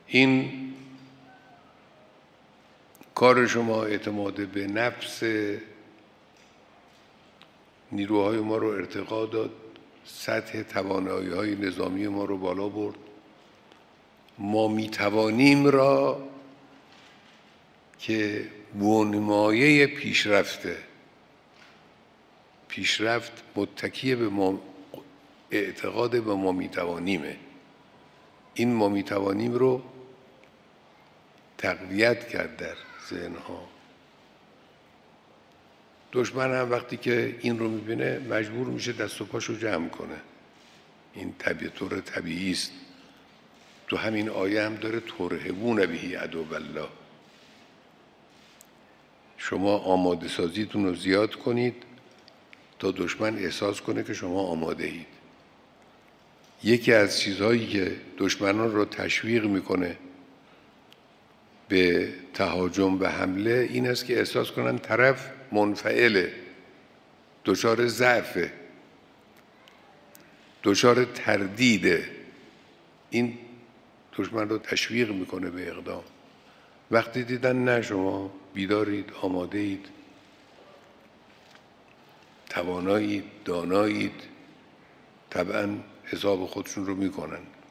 این کار شما اعتماد به نفس نیروهای ما رو ارتقا داد، سطح توانایی‌های نظامی ما رو بالا برد. ما می‌توانیم را که بنمایه پیشرفت متکی به ما، اعتقاد به ما می‌توانیمه. این ما می‌توانیم رو تقویت کرد در ذهن‌ها. دشمن هم وقتی که این رو می‌بینه مجبور میشه دست و پاشو جمع کنه. این طور طبیعی است. تو همین آیه هم داره ترهبون بهی عدو الله. شما آماده سازیتون رو زیاد کنید تا دشمن احساس کنه که شما آماده اید. یکی از چیزهایی که دشمنان رو تشویق میکنه به تهاجم و حمله این است که احساس کنن طرف منفعله، دچار ضعفه، دچار تردیده. این دشمن رو تشویق میکنه به اقدام. وقتی دیدن نه شما بیدارید، آماده اید، توانایید، دانایید، طبعا حساب خودشون رو میکنن.